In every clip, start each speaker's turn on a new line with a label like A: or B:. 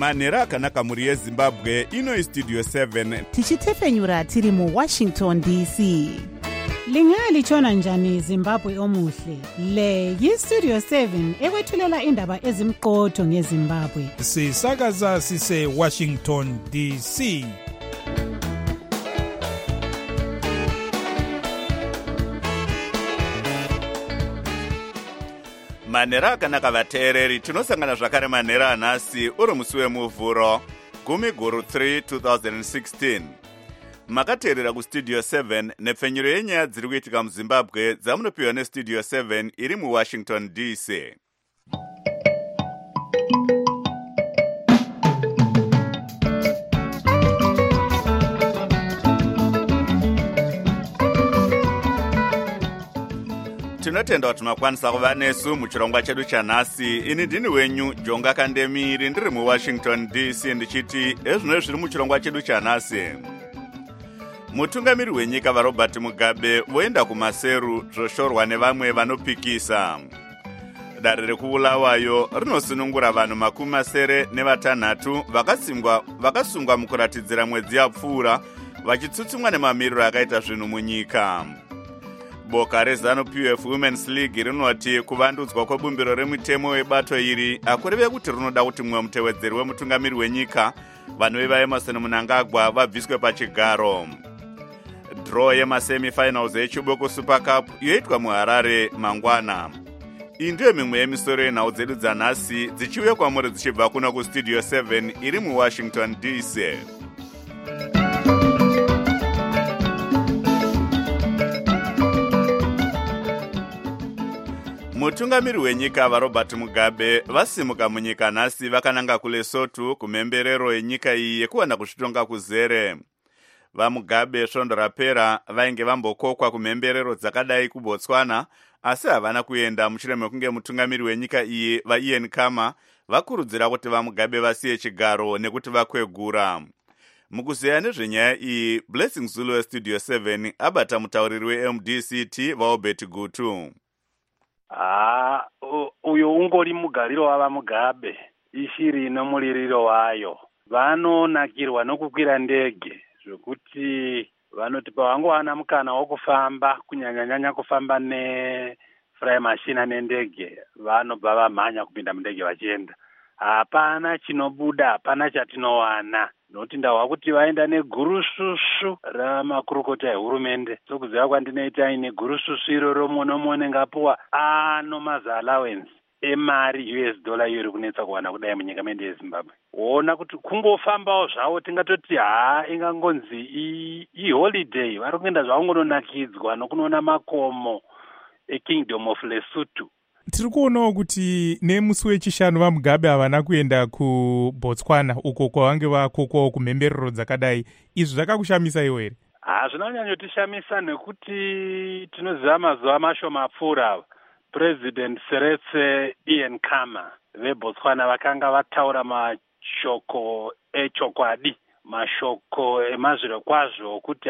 A: manhero akanaka muri yezimbabwe. Ino Studio 7
B: tichitefenyura tiri mu Washington DC.
C: Lingalitshona njani Zimbabwe omuhle? Le yi-Studio 7 ekwethulela indaba ezimqotho ngeZimbabwe.
D: Sisakaza sise Washington DC.
A: manhero akanaka vateereri, tinosangana zvakare manhero anhasi uri musi wemuvhuro 10/3 2016. makateerera kustudio 7 nepfenyuro yenyaya dziri kuitika muzimbabwe dzamunopiwa nestudio 7 iri muwashington DC. tinotenda kuti makwanisa kuva nesu muchirongwa chedu chanhasi. Ini ndini wenyu Jonga Kandemiri, ndiri muwashington DC, ndichiti ezvino zviri muchirongwa chedu chanhasi. mutungamiri wenyika vaRobert Mugabe voenda kumaseru zvoshorwa nevamwe vanopikisa. dare rekubulawayo rinosunungura vanhu 76 vakasungwa mukuratidzira mwedzi yapfuura vachitsutsumwa nemamiriro akaita zvinhu munyika. boka reZANU-PF Women's League rinoti kuvandudzwa kwebumbiro remitemo webato iri akureve kuti rinoda kuti mumwe mutevedzeri wemutungamiri wenyika vanhu vevaEmerson Mnangagwa vabviswe pachigaro. draw yemasemifinals eChiboko Super Cup yoitwa muHarare mangwana. iyi ndiyo mimwe yemisoro yenhau dzedu dzanhasi dzichiuya kwamuri dzichibva kuno kustudio 7 iri muWashington DC. mutungamiri wenyika vaRobert Mugabe vasimuka munyika nhasi vakananga kuLesotho kumhemberero yenyika iyi yekuwana kuzvitonga kuzere. vaMugabe svondo rapera vainge vambokokwa kumhemberero dzakadai kuBotswana, asi havana kuenda mushure mekunge mutungamiri wenyika iyi vaIan Khama vakurudzira kuti vaMugabe vasiye chigaro nekuti vakwegura. mukuzeya nezvenyaya iyi, Blessing Zulu westudio 7 abata mutauriri weMDCT vaObert Gutu.
E: uyo ungori mugariro wavaMugabe, ishiri nomuliriro wayo. vanonakirwa nokukwira ndege zvokuti vanoti pavangowana mukana wokufamba, kunyanyanyanya kufamba nefly machine nendege, vanobva vamhanya kupinda mundege vachienda. hapana chinobuda, hapana chatinowana. nokuti ndahwa kuti vaenda negurususu ramakurukota ehurumende. sokuziva kwandinoita ine gurususu iroro monomone ngapuwa anomaza allowance emari $, iyo iri kunetsa kuwana kudai munyika medu yeZimbabwe. ona kuti kungofambawo zvavo tingatoti ingangonzi iholiday, vari kuenda zvavo ngononakidzwa nokunoona makomo eKingdom of Lesotho.
D: tiri kuonawo kuti nemusi wechishanu vaMugabe havana kuenda kuBotswana uko kwavange vakokwawo kumhemberero dzakadai. izvi zvakakushamisa iwo here?
E: zvinonyanyotishamisa nekuti tinoziva mazuva mashoma apfuura President Seretse Ian Khama veBotswana vakanga vataura mashoko echokwadi, mashoko emazviro kwazvo kuti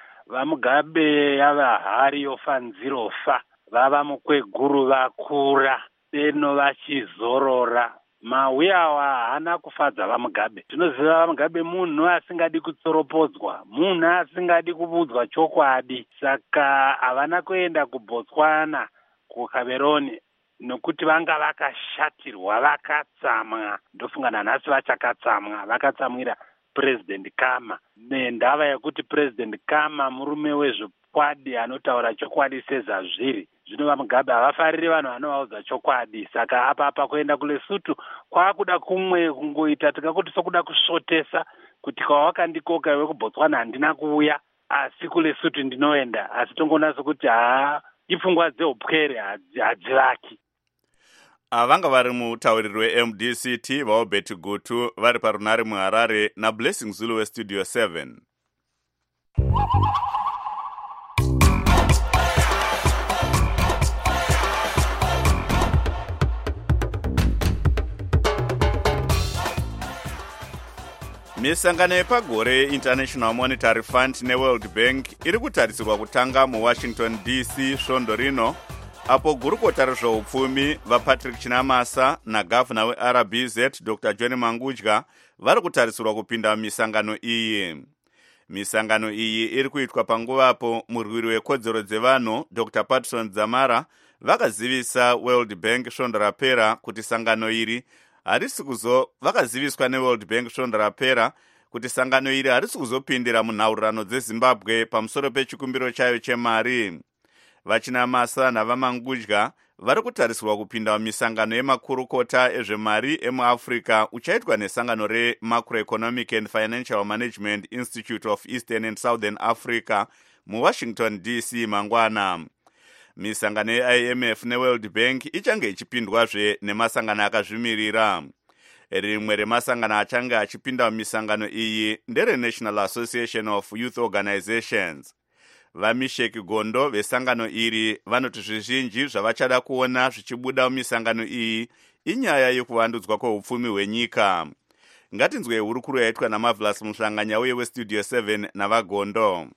E: vaMugabe yava hari yofa nzirofa, vava mukweguru vakura beno vachizorora. mauyawa haana kufadza vaMugabe. tinoziva vaMugabe munhu asingadi kutsoropodzwa, munhu asingadi kubudzwa chokwadi. saka havana kuenda kuBotswana kuCameroon nokuti vanga vakashatirwa, vakatsamwa. ndofunga nanhasi vachakatsamwa, vakatsamwira President Khama nendava yekuti President Khama murume wezvokwadi anotaura chokwadi sezvazviri. zvino vaMugabe havafariri vanhu vanovaudza chokwadi. saka apa kuenda kuLesotho kwakuda kumwe kungoita tikakuti sokuda kusvotesa kuti kwawakandikoka iwe kuBotswana handina kuuya, asi kuLesotho ndinoenda. asi tongonasa kuti ipfungwa dzeupwere hadzivaki.
A: vanga vari mutauriri weMDCT vaObert Gutu vari parunare muHarare naBlessing Zulu westudio 7. misangano yepagore International Monetary Fund neWorld Bank iri kutarisirwa kutanga muWashington DC svondo rino apo gurukota rezveupfumi vapatrick chinamasa nagavhuna weRBZ Dr John Mangudya vari kutarisirwa kupinda mumisangano iyi. Misangano iyi iri kuitwa panguvapo murwiri wekodzero dzevanhu Dr Patterson Dzamara vakazivisa World Bank svondo rapera kuti sangano iri vakaziviswa neWorld Bank svondo rapera kuti sangano iri harisi kuzopindira munhaurirano dzeZimbabwe pamusoro pechikumbiro chayo chemari. Vachinamasa navamangudya vari kutarisirwa kupinda mumisangano yemakurukota ezvemari emuafrica uchaitwa nesangano reMacroeconomic and Financial Management Institute of Eastern and Southern Africa muWashington DC mangwana. Misangano yeIMF neWorld Bank ichange ichipindwazve nemasangano akazvimirira. Rimwe remasangano achange achipinda mumisangano iyi ndereNational Association of Youth Organizations. Vamisheki Gondo vesangano iri vanoti zvizhinji zvavachada kuona zvichibuda mumisangano iyi inyaya yekuvandudzwa kweupfumi hwenyika. Ngatinzwe hurukuru yaitwa naMarvelous Muhlanganya uye weStudio 7 navaGondo.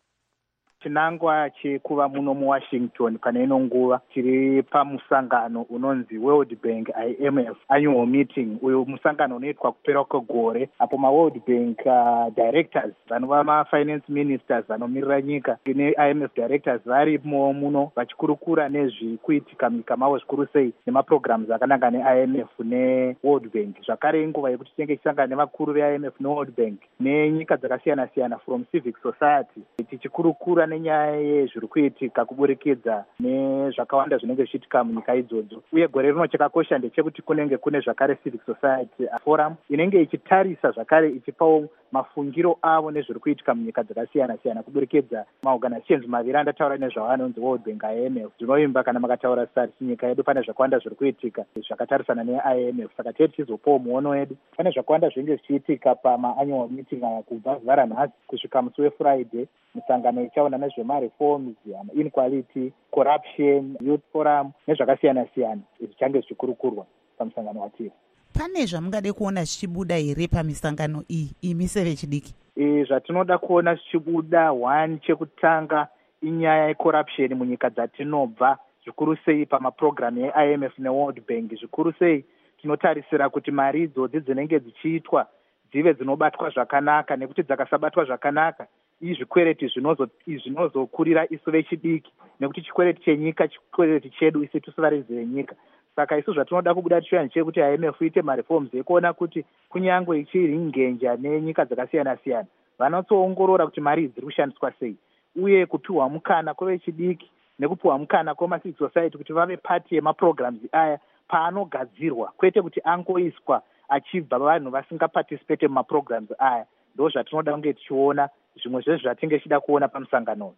F: Chinangwa chekuva muno muWashington kana ino nguva tiri pamusangano unonzi World Bank IMF annual meeting. Uyu musangano unoitwa kupera kwegore apo maWorld Bank directors vanova mafinance ministers vanomirira nyika neIMF directors varimo muno vachikurukura nezvikuitika munyika mavo zvikuru sei nemaprograms akananga neIMF neWorld Bank. Zvakare inguva yekuti tinenge tichisangana nevakuru veIMF neWorld Bank nenyika dzakasiyana siyana from civic society tichikurukura nenyaya yezviri kuitika kuburikidza nezvakawanda zvinenge zvichiitika munyika idzodzo. Uye gore rino chakakosha ndechekuti kunenge kune zvakare civic society forum inenge ichitarisa zvakare ichipawo mafungiro avo nezviri kuitika munyika dzakasiyana siyana kuburikidza maorganizations maviri andataura nezvavanonzi World Bank IMF. Zvinoimba kana makataura sari nyika yedu pane zvakawanda zviri kuitika zvakatarisana neIMF. Saka tete tizopawo muono wedu. Pane zvakawanda zvinenge zvichiitika pamaannual meeting kubva vhara nhasi kusvika musi weFriday. Musangano ichaona nezvemareforms, inequality, corruption, youth forum nezvakasiyana siyana zvichange zvichikurukurwa pamusangano watiri.
B: Pane zvamungade kuona zvichibuda here pamisangano iyi imi sevechidiki?
F: Zvatinoda kuona zvichibuda, one chekutanga inyaya yecorruption munyika dzatinobva zvikuru sei pamaprogramu yeIMF neWorld Bank. Zvikuru sei tinotarisira kuti mari idzodzi dzinenge dzichiitwa dzive dzinobatwa zvakanaka, nekuti dzakasabatwa zvakanaka izvikwereti zvinozokurira isu vechidiki, nekuti chikwereti chenyika chikwereti chedu isu tusivarezi venyika. Saka isu zvatinoda kubuda tichoya ndechekuti IMF iite mareforms ekuona kuti kunyangwe ichiri ngenja nenyika dzakasiyana siyana vanotsoongorora kuti mari dziri kushandiswa sei, uye kupiwa mukana kwevechidiki nekupiwa mukana kwemacivil society kuti vave pati yemaprograms aya paanogadzirwa, kwete kuti angoiswa achibva vanhu vasingaparticipate mumaprograms aya. Ndo zvatinoda kunge tichiona, zvimwe zvezvo zvatinge tichida kuona pamusangano.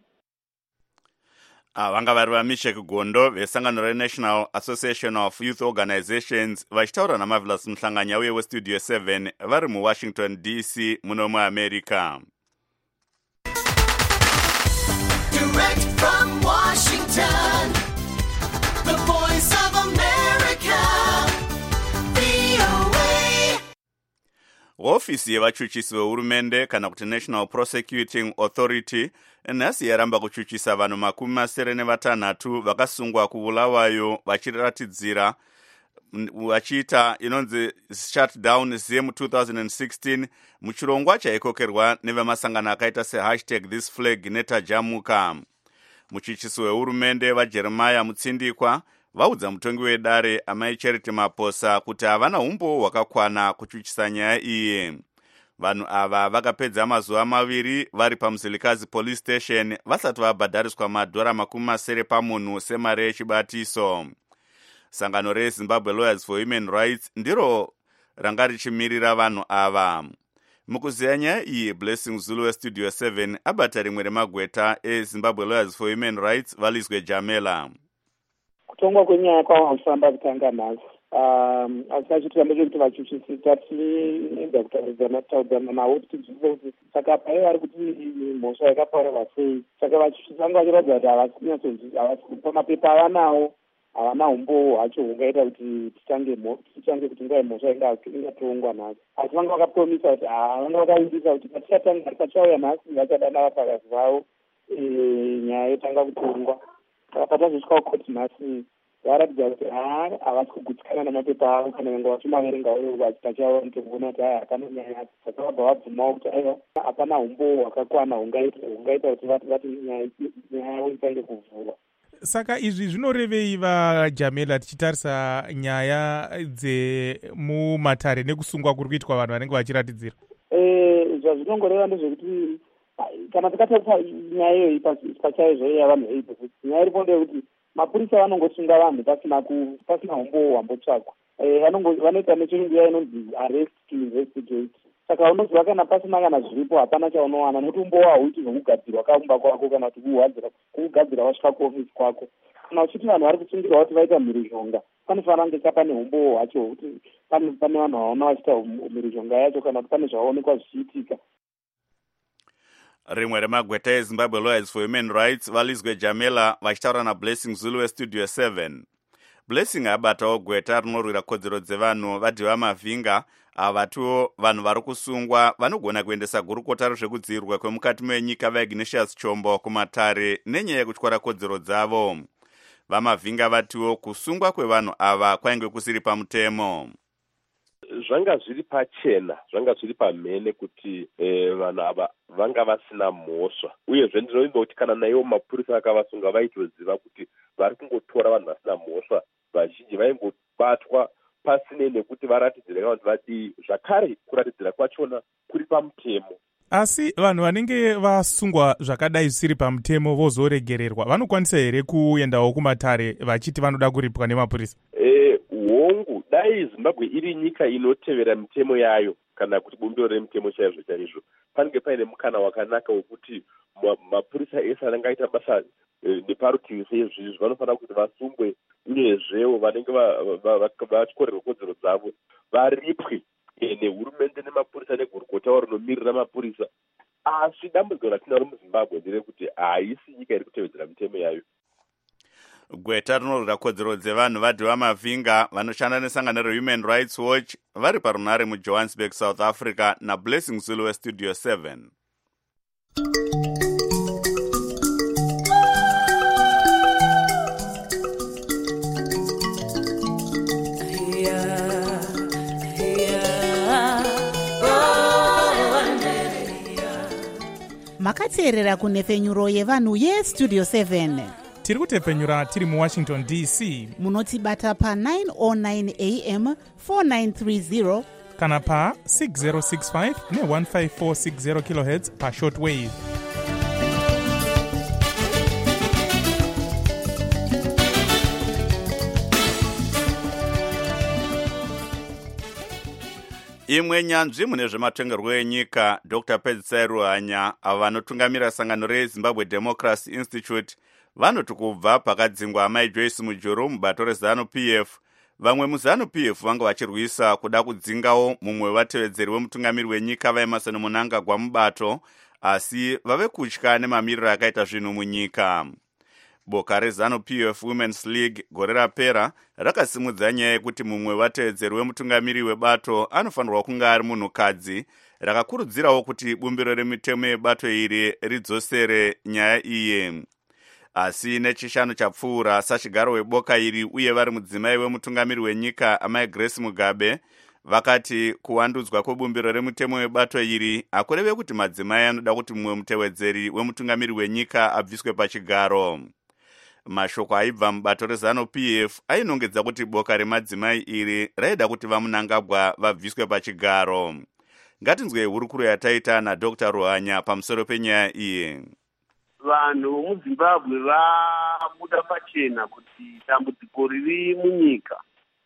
A: Vanga vari vaMisheki Gondo vesangano reNational Association of Youth Organizations vachitaura naMarvelous Muhlanganya uye weStudio 7 vari muWashington DC muno muAmerica.
G: Direct from Washington, the voice of America, VOA.
A: Ofisi yevachuchisi vehurumende kana kuti National Prosecuting Authority nhasi yaramba kuchuchisa vanhu 76 vakasungwa kubulawayo vachiratidzira vachiita inonzi shutdown ZEM 2016 muchirongwa chaikokerwa nevemasangano akaita #ThisFlag netajamuka. Muchuchisi wehurumende vaJeremiah Mutsindikwa vaudza mutongi wedare amai Charity Maposa kuti havana umbo hwakakwana kuchuchisa nyaya iyi. Vanhu ava vakapedza mazuva 2 vari paMzilikazi Police Station vasati vabhadhariswa $70 pamunhu semari yechibatiso. Sangano reZimbabwe Lawyers for Human Rights ndiro ranga richimirira vanhu ava. Mukuziya nyaya iyi, Blessing Zulu weStudio 7 abata rimwe remagweta eZimbabwe Lawyers for Human Rights Valizwe Jamela.
H: Kutongwa kwenyaya kwavafamba kutanga nhasi. Asi achitiramba chekuti vachuchisi tatienda kutaudzana navo kuti tinzvimbo kuti saka pai vari kuti mhosva yakaparwa sei. Saka vachuchisi vanga vachiratidza kuti havasi kupa mapepa avanawo, havana umbo hwacho hungaita kuti tichange kuti nguva yemhosva ingatongwa nhasi. Asi vanga vakapromisa kuti vanga vakaindisa kuti pachauya nhasi vachadana vapakazi vavo nyaya yotanga kutongwa. Patazosvika kukoti nhasi varatidza kuti havasi kugutsikana namapepa avo kana vanga vachimaverengawo vachivaoneke kuona kuti akanonyanya saka vabva vabvumawo kuti aiva hapana umbo hwakakwana hungaita kuti vati nyaya yavo itange kuvhurwa.
D: Saka izvi zvinorevei vaJamela tichitarisa nyaya dzemumatare nekusungwa kuri kuitwa vanhu vanenge vachiratidzira?
H: Zvazvinongoreva ndezvekuti kana tikatarisa nyaya iyoyi pachaizvo yavanhu veipo kuti nyaya iripo ndeyekuti mapurisa vanongosunga vanhu pasina umbo hwambotsvakwa. Vanoita nechirungu iya inonzi arrest to investigate. Saka unoziva kana pasina kana zviripo hapana chaunowana nekuti umbo hauiti zvokugadzirwa kaumba kwako kana kuti kugadzira wasvika kuofisi kwako. Kana uchiti vanhu vari kusungirwa kuti vaita mhirizhonga panofanira kunge pane umbo hwacho kuti pane vanhu vaona vachiita mhirizhonga yacho kana kuti pane zvavaonekwa zvichiitika.
A: Rimwe remagweta eZimbabwe Lawyers for Human Rights valizwe Jamela vachitaura naBlessing Zulu weStudio 7. Blessing abatawo gweta rinorwira kodzero dzevanhu vadhiva mavhinga avatiwo vanhu vari kusungwa vanogona kuendesa gurukota rezvekudzivirwa kwemukati menyika vaIgnatius Chombo kumatare nenyaya yekutyora kodzero dzavo. Vamavhinga vatiwo kusungwa kwevanhu ava kwainge kusiri pamutemo.
I: Zvanga zviri pachena, zvanga zviri pamhene kuti vanhu ava vanga vasina mhosva. Uyezve ndinoimba kuti kana naivo mapurisa akavasunga vaitoziva kuti vari kungotora vanhu vasina mhosva, vazhinji vaingobatwa pasine nekuti varatidzire kana kuti vadii. Zvakare kuratidzira kwachona kuri pamutemo.
D: Asi vanhu vanenge vasungwa zvakadai zvisiri pamutemo vozoregererwa vanokwanisa here kuendawo kumatare vachiti vanoda kuripwa nemapurisa?
I: Hongu, dai Zimbabwe iri nyika inotevera mitemo yayo kana kuti bumbiro remutemo chaizvo chaizvo, panenge paine mukana wakanaka wekuti mapurisa ese anenge aita basa neparutivi sezvizvi vanofanira kuti vasungwe, uyezvewo vanenge vachikorerwa kodzero dzavo varipwe nehurumende nemapurisa negurukota rinomirira mapurisa. Asi dambudziko ratinaro muZimbabwe nderekuti haisi nyika iri kutevedzera mitemo yayo.
A: Gweta rinorwira kodzero dzevanhu vadhiva mavhinga vanoshanda nesangano reHuman Rights Watch vari parunare muJohannesburg, South Africa naBlessing Zulu weStudio 7.
B: Makateerera kunefenyuro yevanhu yeStudio 7.
D: Tiri kutepfenyura tiri muWashington DC.
B: Munotibata pa 909 AM 4930
D: kana pa 6065 ne15460 kHz pa shortwave.
A: Imwe nyanzvi mune zvematongerwo enyika Dr. Pedzisai Ruhanya ava vanotungamira sangano reZimbabwe Democracy Institute vanoti kubva pakadzingwa amai Joyce Mujuru mubato reZANU-PF, vamwe muZANU-PF vanga vachirwisa kuda kudzingawo mumwe wevatevedzeri wemutungamiri wenyika vaEmerson Mnangagwa mubato, asi vave kutya nemamiriro akaita zvinhu munyika. Boka reZANU-PF Women's League gore rapera rakasimudza nyaya yekuti mumwe wevatevedzeri wemutungamiri webato anofanirwa kunge ari munhukadzi, rakakurudzirawo kuti bumbiro remitemo yebato iri ridzosere nyaya iyi. Asi nechishanu chapfuura sachigaro weboka iri uye vari mudzimai wemutungamiri wenyika amai Grace Mugabe vakati kuwandudzwa kwebumbiro remitemo yebato iri hakureve kuti madzimai anoda kuti mumwe mutevedzeri wemutungamiri wenyika abviswe pachigaro. Mashoko aibva mubato reZANU-PF ainongedza kuti boka remadzimai iri raida kuti vaMnangagwa vabviswe pachigaro. Ngatinzwe hurukuro yataita naDr. Ruhanya pamusoro penyaya iyi.
J: Vanhu muZimbabwe vabuda pachena kuti dambudziko riri munyika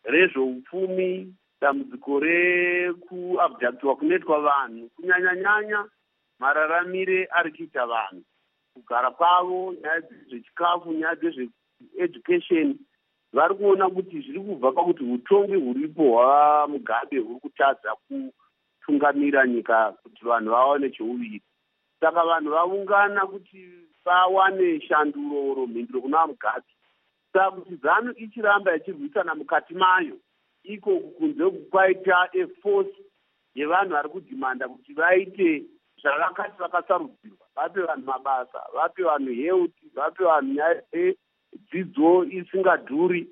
J: rezveupfumi, dambudziko rekuabhudhakitiwa kunoitwa vanhu, kunyanya-nyanya mararamire ari kuita vanhu, kugara kwavo, nyaya dzezvechikafu, nyaya dzezveeducation, vari kuona kuti zviri kubva pakuti utongi huripo hwaMugabe huri kutadza kutungamira nyika kuti vanhu vawane cheuviri. Saka vanhu vaungana kuti vawane shanduro mhinduro kuna Mugabe. Saka kuti ZANU ichiramba ichirwisana mukati mayo, iko kunze kwaita eforce yevanhu vari kudhimanda kuti vaite zvavakati vakasarudzirwa, vape vanhu mabasa, vape vanhu health, vape vanhu nyaya dzidzo isingadhuri,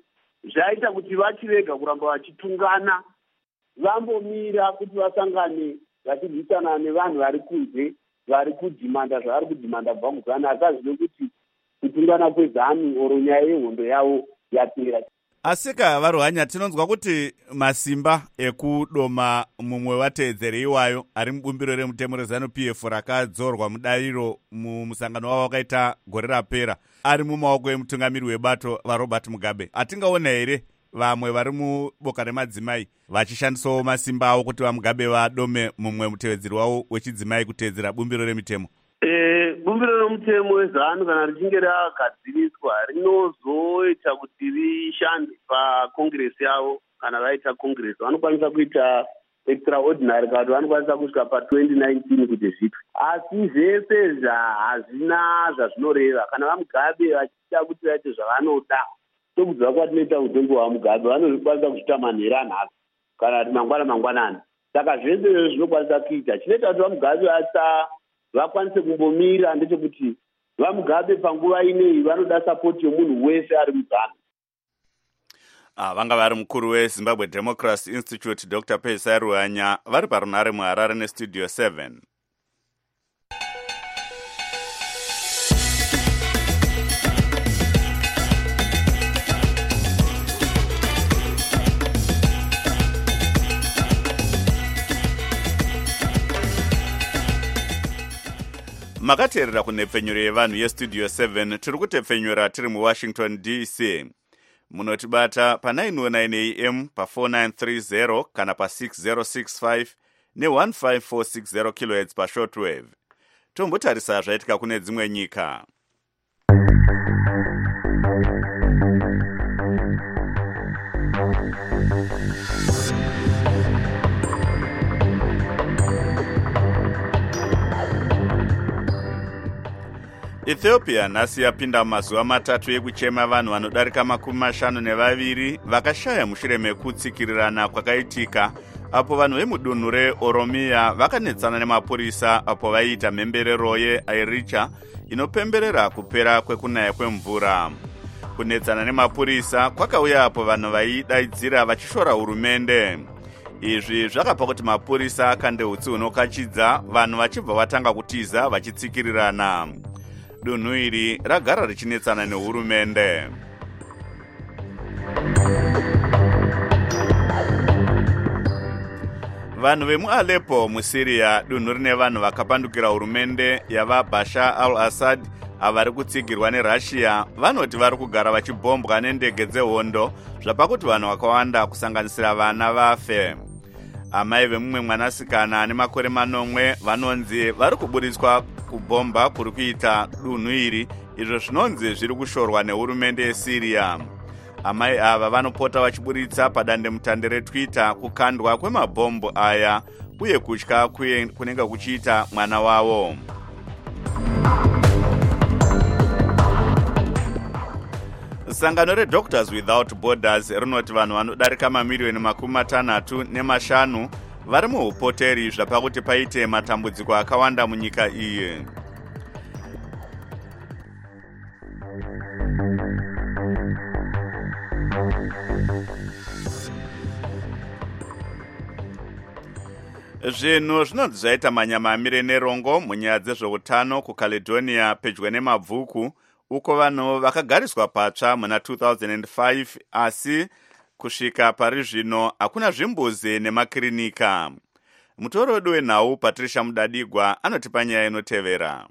J: zvaita kuti vachirega kuramba vachitungana, vambomira kuti vasangane vachirwisana nevanhu vari kunze vari kudhimanda zvavari kudhimanda kubva muzanu, asi azive kuti kutungana kwezanu oro nyaya yehondo yavo yapera.
A: Asika varuhanya, tinonzwa kuti masimba ekudoma mumwe wateedzeri iwayo ari mubumbiro remutemo rezanu PF rakadzorwa mudariro mumusangano wavo wakaita gore rapera ari mumaoko emutungamiri webato vaRobert Mugabe. Atingaona here vamwe vari muboka remadzimai vachishandisawo masimba avo kuti vaMugabe vadome mumwe mutevedzeri wavo wechidzimai kuteedzera bumbiro remitemo?
J: Bumbiro remutemo wezanu kana richinge ragadziriswa rinozoita kuti rishande pakongresi yavo. Kana vaita kongresi vanokwanisa kuita extraordinary kana vanokwanisa kusvika pa2019 kuti zvitwe, asi zvese hazvina zvazvinoreva. Kana vaMugabe vachida kuti vaite zvavanoda, tokudziva kwatinoita utongo hwaMugabe vanokwanisa kuzvita manhero anhasi kana kuti mangwanani. Saka zvese zvinokwanisa kuita. Chinoita kuti vaMugabe vakwanise kumbomira ndechekuti vaMugabe panguva ineyi vanoda sapoti yomunhu wese ari muzanu.
A: Vanga vari mukuru weZimbabwe Democracy Institute Dr. Pesa Ruhanya vari parunare muHarare nestudio 7. Makateerera kunhepfenyuro yevanhu yestudio 7. Tiri kutepfenyura tiri muWashington DC. Munotibata pa909 AM pa4930 kana pa6065 ne15460 kHz pashortwave. Tombotarisa zvaitika kune dzimwe nyika. Ethiopia nhasi yapinda mazuva matatu ekuchema vanhu vanodarika 52 vakashaya mushure mekutsikirirana kwakaitika apo vanhu vemudunhu reOromia vakanetsana nemapurisa apo vaiita mhemberero yeAiricha inopemberera kupera kwekunaya kwemvura. Kunetsana nemapurisa kwakauya apo vanhu vaidaidzira vachishora hurumende. Izvi zvakapa kuti mapurisa akande utsi hunokachidza vanhu vachibva vatanga kutiza vachitsikirirana. Dunhu iri ragara richinetsana nehurumende. Vanhu vemuAleppo muSyria, dunhu rine vanhu vakapandukira hurumende yava Bashar al-Assad avari kutsigirwa neRussia, vanoti vari kugara vachibhombwa nendege dzehondo zvapakuti vanhu vakawanda kusanganisira vana vafe. Amai vemumwe mwanasikana ane makore 9 vanonzi vari kuburitswa kubhomba kuri kuita dunhu iri, izvo zvinonzi zviri kushorwa nehurumende yeSyria. Amai ava vanopota vachiburitsa padandemutande reTwitter kukandwa kwemabhombo aya uye kutya kunenge kuchiita mwana wavo. Sangano reDoctors Without Borders rinoti vanhu vanodarika mamiliyoni 65 vari muupoteri zvapakuti paite matambudziko akawanda munyika iyi. Zvinhu zvinonzi zvaita manyamamire nerongo munyaya dzezveutano kuCaledonia pedyo nemabvuku, uko vanhu vakagariswa patsva muna 2005, asi kusvika pari zvino hakuna zvimbuzi nemakirinika. Mutori wedu wenhau Patricia Mudadigwa anotipa nyaya inotevera.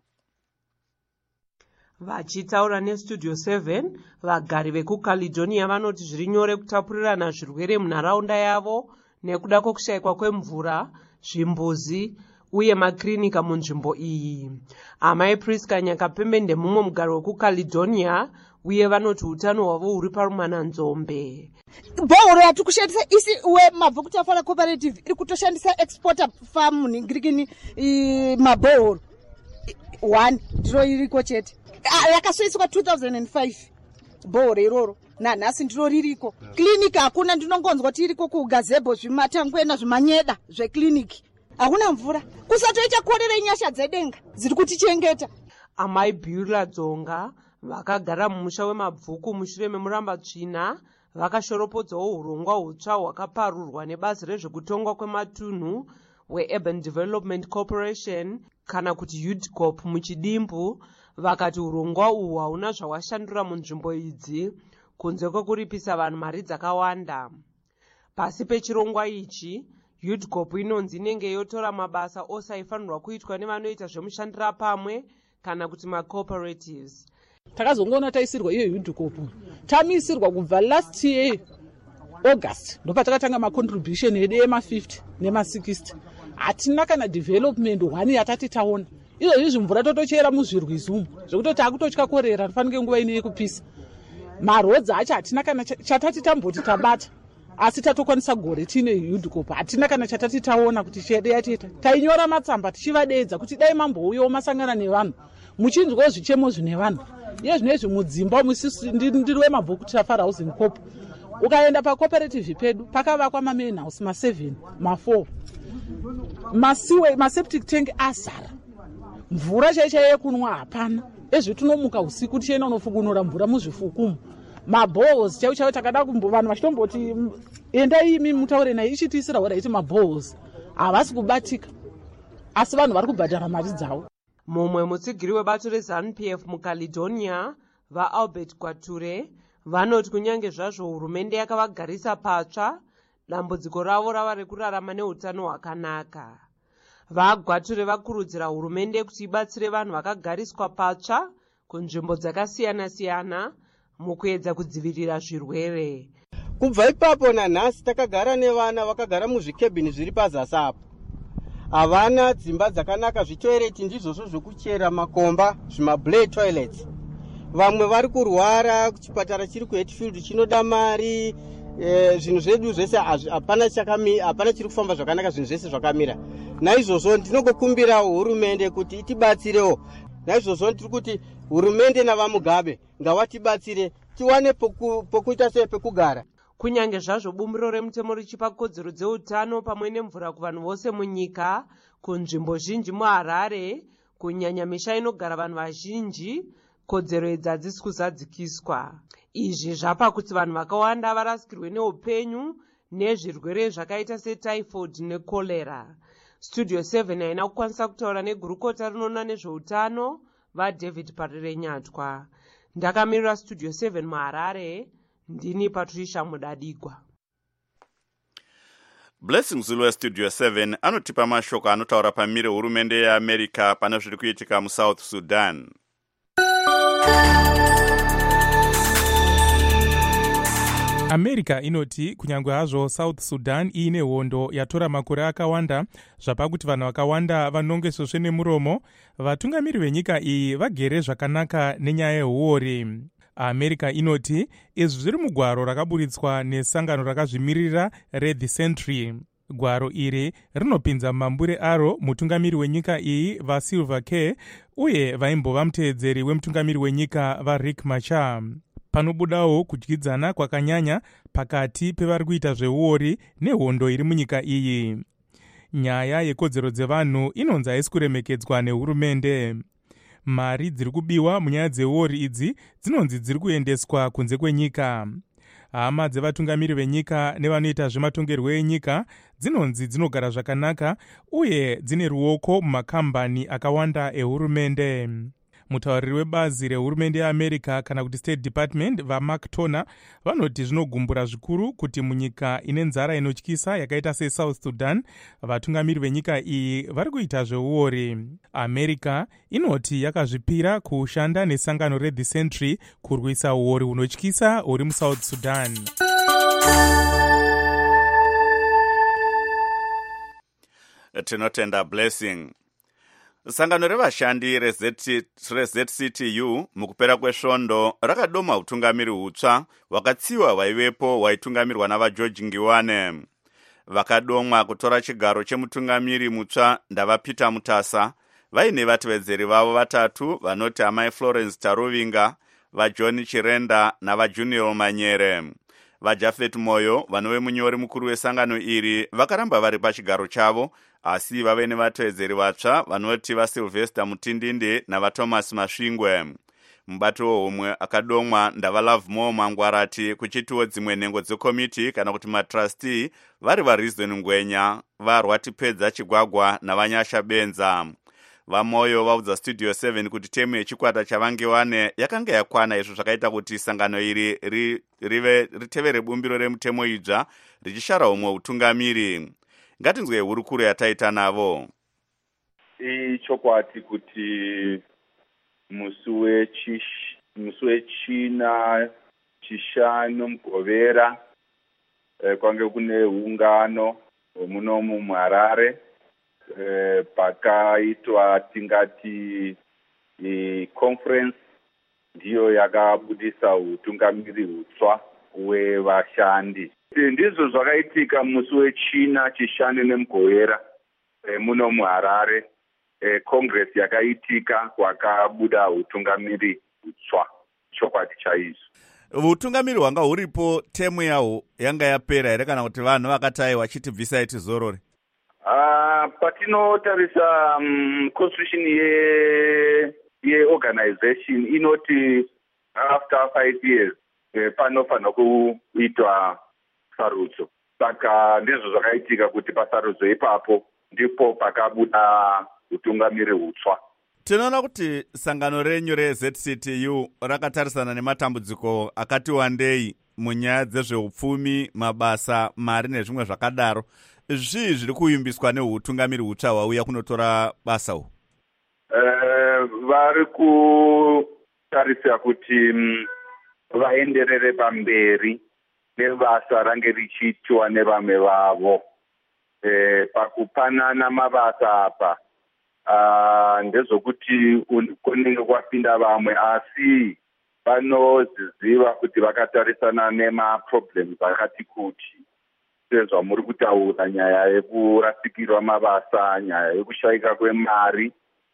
K: Vachitaura nestudio 7, vagari vekuCaledonia vanoti zviri nyore kutapurirana zvirwere munharaunda yavo nekuda kwokushayikwa kwemvura, zvimbuzi uye makirinika munzvimbo iyi. Amai Priska Nyakapembe mumwe mugari wekuCaledonia uye vanoti utano hwavo huri parumana nzombe.
L: Bhoro yati kushandisa isi wemabvuku tafara cooperative iri kutoshandisa exporter farm munhingirikini mabhoro 1 ndiro iriko chete yakasoiswa 2005 bhoro iroro nanhasi ndiro ririko. Klinika hakuna, ndinongonzwa kuti iriko kugazebo zvimatangwena zvimanyeda zvekliniki. Hakuna mvura, kusatoita korera nyasha dzedenga dziri kutichengeta.
K: Amai Beulah Dzonga vakagara mumusha wemabvuku mushure memuramba tsvina vakashoropodzawo urongwa hutsva hwakaparurwa nebazi rezvekutongwa kwematunhu weurban development corporation kana kuti UDCOP muchidimbu. Vakati urongwa uhu hauna zvawashandura munzvimbo idzi kunze kwekuripisa vanhu mari dzakawanda. Pasi pechirongwa ichi, UDCOP inonzi inenge yotora mabasa ose aifanirwa kuitwa nevanoita zvemushandira pamwe kana kuti macooperatives.
M: Takazongoona taisirwa iyo UDCOP tamisirwa kubva last year August ndopatakatanga macontribution edu ema50 nema60. Hatina kana development one yatati taona. Izvozvi mvura totochera muzvirwizi umu zvekutoti takutotya korera tofanike nguva ine yekupisa. Marodzi acho hatina kana chatati tamboti tabata, asi tatokwanisa gore tine UDCOP hatina kana chatati taona kuti chedu yatita. Tainyora matsamba tichivadedza kuti dai mambouyawo masangana nevanhu muchinzwawo zvichemo zvine vanhu. Iye zvinezvi mudzimba ndiri wemabhuku Tafara Housing Corp. Ukaenda pacooperative pedu pakavakwa main house ma7 ma4 maseptic tank azara. Mvura chaicha yekunwa hapana. Ezvi tunomuka usiku tichienda unofukunura mvura muzvifukumu. Mabohos chaiwo takada vanhu vachitomboti endai imi mutaure naye ichitiisira wada iti mabohos havasi kubatika, asi vanhu vari kubhadhara mari dzavo.
K: Mumwe mutsigiri webato reZANU-PF muCaledonia, vaAlbert Kwature, vanoti kunyange zvazvo hurumende yakavagarisa patsva, dambudziko ravo rava rekurarama neutano hwakanaka. VaGwature vakurudzira hurumende kuti ibatsire vanhu vakagariswa patsva kunzvimbo dzakasiyana-siyana mukuedza kudzivirira zvirwere.
N: Kubva ipapo nanhasi takagara nevana vakagara muzvikebhini zviri pazasi apo. Havana dzimba dzakanaka, zvitoireti ndizvozvo zvokuchera makomba, zvimablade toilets. Vamwe vari kurwara, chipatara chiri kuHatfield chinoda mari, zvinhu zvedu zvese hapana chiri kufamba zvakanaka, zvinhu zvese zvakamira. Naizvozvo ndinokukumbira hurumende kuti itibatsirewo. Naizvozvo ndiri kuti hurumende navamugabe ngavatibatsire tiwane pokuita sepekugara.
K: Kunyange zvazvo bumbiro remutemo richipa kodzero dzeutano pamwe nemvura kuvanhu vose munyika, kunzvimbo zhinji muHarare, kunyanya misha inogara vanhu vazhinji, kodzero idzi hadzisi kuzadzikiswa. Izvi zvapa kuti vanhu vakawanda varasikirwe neupenyu nezvirwere zvakaita setyphoid nekolera. Studio 7 haina kukwanisa kutaura negurukota rinoona nezveutano vaDavid Parire Nyatwa. Ndakamirira Studio 7 muHarare, ndini Patricia Mudadigwa.
A: Blessing Zulu weStudio 7 anotipa mashoko anotaura pamire hurumende yeAmerica pane zviri kuitika muSouth Sudan.
D: America inoti kunyange hazvo South Sudan iine hondo yatora makore akawanda, zvapa kuti vanhu vakawanda vanonge svosve nemuromo, vatungamiri venyika iyi vagere zvakanaka nenyaya yehuori. America inoti izvi zviri mugwaro rakaburitswa nesangano rakazvimirira reThe Sentry. Gwaro iri rinopinza mumambure aro mutungamiri wenyika iyi vaSilva K uye vaimbova muteedzeri wemutungamiri wenyika vaRiek Machar. Panobudawo kudyidzana kwakanyanya pakati pevari kuita zveuori nehondo iri munyika iyi. Nyaya yekodzero dzevanhu inonzi haisi kuremekedzwa nehurumende. Mari dziri kubiwa munyaya dzeuori idzi dzinonzi dziri kuendeswa kunze kwenyika. Hama dzevatungamiri venyika nevanoita zvematongerwo enyika dzinonzi dzinogara zvakanaka uye dzine ruoko mumakambani akawanda ehurumende. Mutauriri webazi rehurumende yeAmerica kana kuti State Department vaMark Toner vanoti zvinogumbura zvikuru kuti munyika ine nzara inotyisa yakaita seSouth Sudan vatungamiri venyika iyi vari kuita zveuori. America inoti yakazvipira kushanda nesangano reThe Sentry kurwisa uori hunotyisa huri muSouth Sudan.
A: Tinotenda Blessing. Sangano revashandi reZCTU mukupera kwesvondo rakadoma utungamiri hutsva hwakatsiwa hwaivepo hwaitungamirwa navaGeorge Ngiwane. Vakadomwa kutora chigaro chemutungamiri mutsva ndavaPeter Mutasa vaine vatevedzeri vavo vatatu vanoti amai Florence Taruvinga, vaJohn Chirenda navaJunior Manyere. VaJafet Moyo vanove munyori mukuru wesangano iri vakaramba vari pachigaro chavo, asi vave nevatevedzeri vatsva vanoti vaSylvester Mutindinde navaThomas Masvingwe. mubati wehomwe akadomwa Ndavala Mo Mangwarati kuchitiwo dzimwe nhengo dzekomiti kana kuti matrustee vari vaReason Ngwenya, vaRwatipedza Chigwagwa navanyasha Benza. Vamoyo vaudza Studio 7 kuti temu yechikwata chavange wane yakanga yakwana, izvo zvakaita kuti sangano iri ritevere bumbiro remutemo idzva richishara umwe utungamiri. Ngatinzwe hurukuro yataita navo.
O: Ichokwati kuti musi wechina chishanu Mugovera kwange kune ungano munomu muHarare pakaitwa tingati conference ndiyo yakabudisa utungamiri hutsva wevashandi. Ndizvo zvakaitika musi wechina chishanu neMugovera muno muHarare. Congress yakaitika kwakabuda utungamiri hutsva, chokwadi chaizvo.
A: Utungamiri hwanga huripo temu yawo yanga yapera here kana kuti vanhu vakatayi vachitibvisai tizorore?
O: Patinotarisa constitution yeorganization inoti after 5 years panofanira kuitwa sarudzo. Saka ndizvo zvakaitika kuti pasarudzo ipapo ndipo pakabuda utungamiri hutsva.
A: Tinoona kuti sangano renyu reZCTU rakatarisana nematambudziko akati wandei munyaya dzezveupfumi, mabasa, mari nezvimwe zvakadaro. Zvii zviri kuimbiswa neutungamiri hutsva hwauya kunotora basa uhu?
O: Vari kutarisa kuti vaenderere pamberi nebasa range richiitwa nevamwe vavo. Pakupanana mabasa apa ndezvokuti kunenge kwapinda vamwe asi vanoziziva kuti vakatarisana nemaproblems akati kuti sezvamuri kutaura, nyaya yekurasikirwa mabasa, nyaya yekushayika kwemari.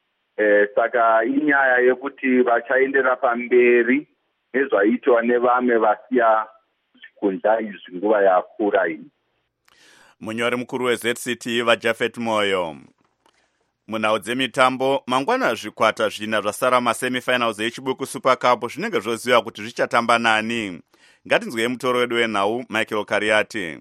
O: Saka inyaya yekuti vachaendera pamberi nezvaitwa nevamwe vasiya zvikundla izvi nguva yakura iyi.
A: Munyori mukuru weZCT vaJafet Moyo. Munhau dzemitambo, mangwana zvikwata zvina zvasara masemifinals echibuku Super Cup zvinenge zvoziva kuti zvichatamba nani. Ngatinzwei mutoro wedu wenhau Michael Kariati.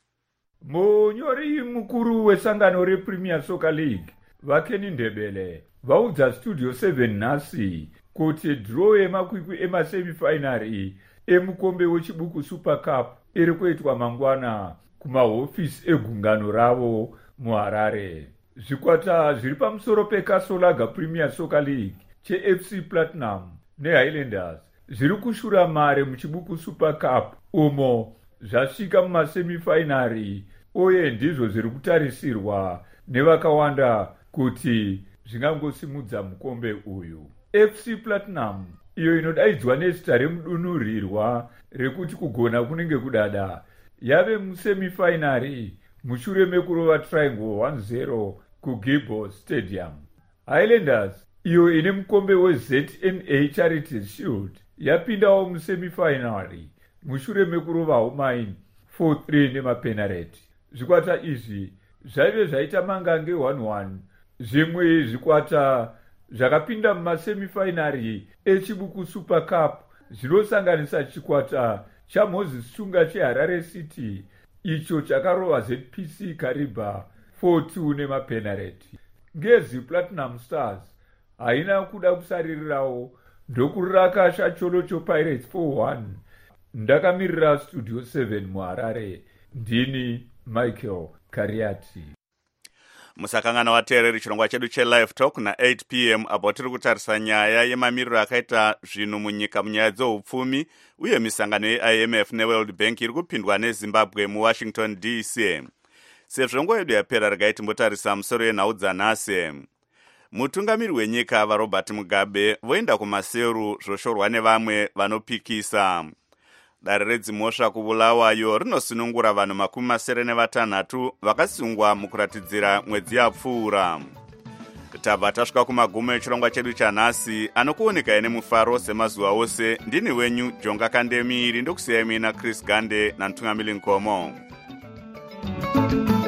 P: Munyori mukuru wesangano rePremier Soccer League Vakeni Ndebele vaudza Studio 7 nhasi kuti draw yemakwikwi emasemifinari emukombe wechibuku Super Cup iri kuitwa mangwana kumahofisi egungano ravo muHarare. Zvikwata zviri pamusoro peKasolaga Premier Soccer League cheFC Platinum neHighlanders zviri kushura mare muchibuku Super Cup umo zvasvika mumasemifinari, uye ndizvo zviri kutarisirwa nevakawanda kuti zvingangosimudza mukombe uyu. FC Platinum iyo inodaidzwa nezita remudunhurirwa rekuti kugona kunenge kudada yave musemifinari mushure mekurova Triangle 1-0 kuGibo Stadium. Highlanders iyo ine mukombe weZNA Charities Shield yapindawo musemifinari mushure mekurova Homine 4-3 nemapenalty. Zvikwata izvi zvaive zvaita mangange 1-1. Zvimwe zvikwata zvakapinda mumasemifinari echibuku Super Cup zvinosanganisa chikwata chaMoses Chunga cheHarare City icho chakarova ZPC Kariba 4-2 nemapenalty. Ngezi Platinum Stars haina kuda kusaririrawo ndokurakasha Cholocho Pirates 4-1. Ndakamirira Studio 7 muHarare, ndini Michael Kariati.
A: Musakangana wateereri chirongwa chedu cheLive Talk na8 p.m. apo tiri kutarisa nyaya yemamiriro akaita zvinhu munyika munyaya dzeupfumi uye misangano yeIMF neWorld Bank iri kupindwa neZimbabwe muWashington DC. Sezvo nguva yedu yapera, regai timbotarisa musoro yenhau dzanhasi. Mutungamiri wenyika vaRobert Mugabe voenda kumaseru zvoshorwa nevamwe vanopikisa. Dare redzimhosva kuBulawayo rinosunungura vanhu 76 vakasungwa mukuratidzira mwedzi yapfuura. Tabva tasvika kumagumo echirongwa chedu chanhasi, anokuonekai nemufaro semazuva ose. Ndini wenyu Jonga Kandemiri, ndokusiyai mina Chris Gande naMtungamiri Nkomo.